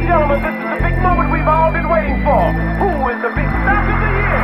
gentlemen, this is the big moment we've all been waiting for. Who is the big stock of the year?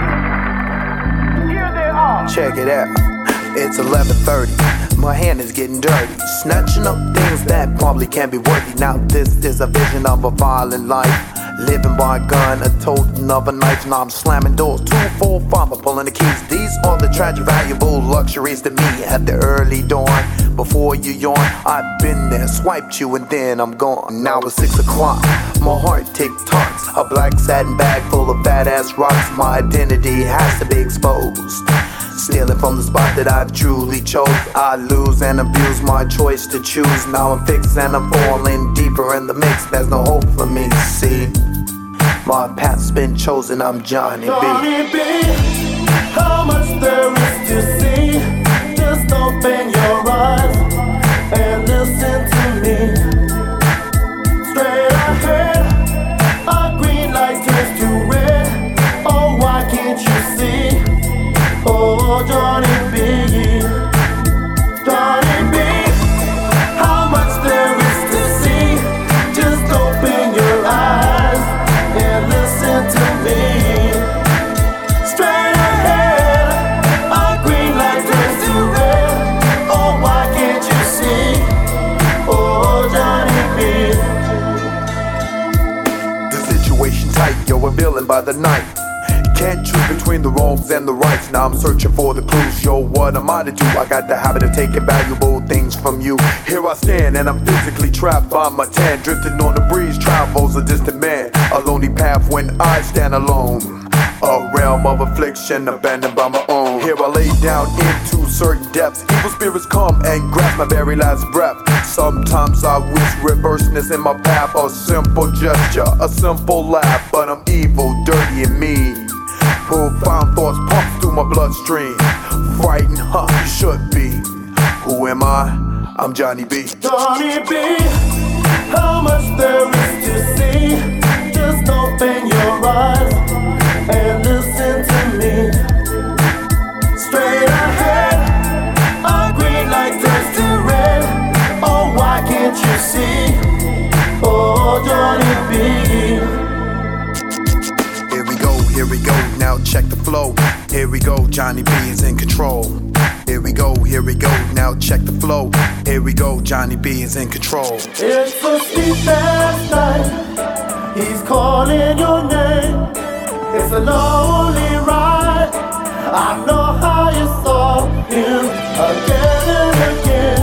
Here they are. Check it out. It's 11:30. My hand is getting dirty, snatching up things that probably can't be worthy. Now this is a vision of a violent life, living by a gun, a totem of a knife. Now I'm slamming doors, 2, 4, 5, I'm pulling the keys. These are the tragic, valuable luxuries to me at the early dawn. Before you yawn, I've been there, swiped you, and then I'm gone. Now it's 6 o'clock, my heart tick-tocks. A black satin bag full of fat-ass rocks. My identity has to be exposed. Stealing from the spot that I've truly chose. I lose and abuse my choice to choose. Now I'm fixed and I'm falling deeper in the mix. There's no hope for me, see. My path's been chosen, I'm Johnny B. Johnny B, how much there is to see. Just open your eyes and listen to me. Straight ahead, a green light turns to red. Oh, why can't you see? Oh, Johnny B, Johnny B, how much there is to see. Just open your eyes and listen to me. Straight ahead, a green light turns to red. Oh, why can't you see? Oh, Johnny B. The situation tight, yo, a villain by the night. Can't choose between the wrongs and the rights. Now I'm searching for the clues. Yo, what am I to do? I got the habit of taking valuable things from you. Here I stand and I'm physically trapped by my tan. Drifting on the breeze, travels a distant man. A lonely path when I stand alone. A realm of affliction abandoned by my own. Here I lay down into certain depths. Evil spirits come and grasp my very last breath. Sometimes I wish reverseness in my path. A simple gesture, a simple laugh. But I'm evil, dirty and mean. Profound thoughts pump through my bloodstream. Frightened, huh, you should be. Who am I? I'm Johnny B. Johnny B, how much there is to see. Just open your eyes and listen to me. Straight ahead, a green light turns to red. Oh, why can't you see? Oh, Johnny B. Here we go, now check the flow. Here we go, Johnny B is in control. Here we go, now check the flow. Here we go, Johnny B is in control. It's a sleepless night, he's calling your name. It's a lonely ride, I know how you saw him again and again.